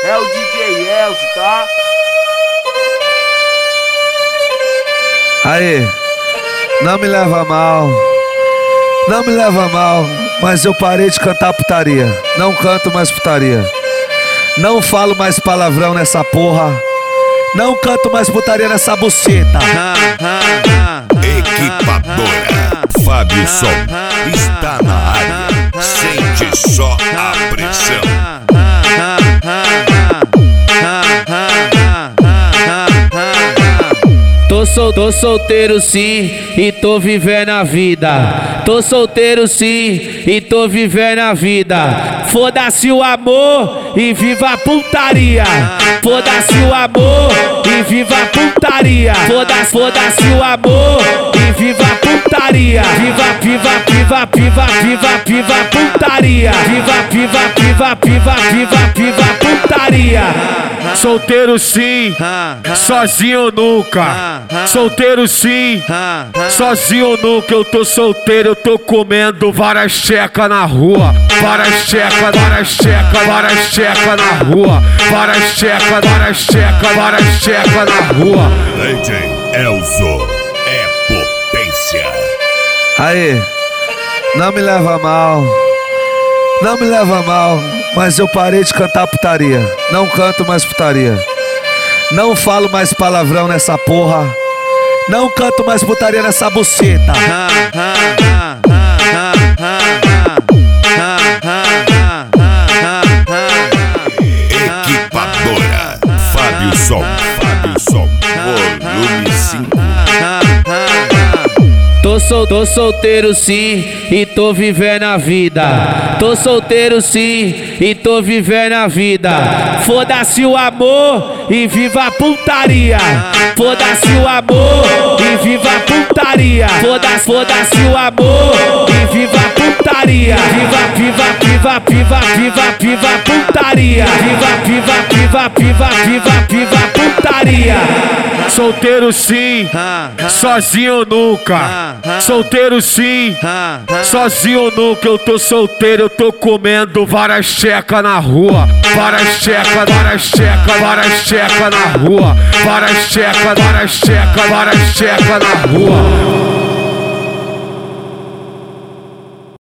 É o DJ Elcio, tá? Aí, não me leva mal, não me leva mal, mas eu parei de cantar putaria. Não canto mais putaria. Não falo mais palavrão nessa porra. Não canto mais putaria nessa buceta. Equipadora Fábio Som está na área. Sente só a pressão. Tô solteiro sim e tô vivendo a vida. Tô solteiro sim e tô vivendo a vida. Foda-se o amor e viva a putaria. Foda-se o amor e viva a putaria. Foda-se o amor e viva a putaria. Viva a putaria. Viva putaria. Solteiro sim, sozinho nunca. Solteiro sim, sozinho nunca. Eu tô solteiro, eu tô comendo várias checas na rua. Várias checas na rua. Várias checas na rua. DJ Elcio é potência. Aí, não me leva mal, não me leva mal, mas eu parei de cantar putaria. Não canto mais putaria. Não falo mais palavrão nessa porra. Não canto mais putaria nessa buceta. Equipadora Fábio Som volume 5. Tô solteiro sim e tô vivendo a vida. Tô solteiro sim e tô vivendo a vida. Foda-se o amor e viva a putaria. Foda-se o amor e viva a putaria. Foda-se o amor e viva a putaria. Viva putaria. Viva putaria. Solteiro sim, sozinho nunca. Solteiro sim, sozinho nunca. Eu tô solteiro, eu tô comendo várias checas na rua. Várias checas na rua. Várias checas na rua.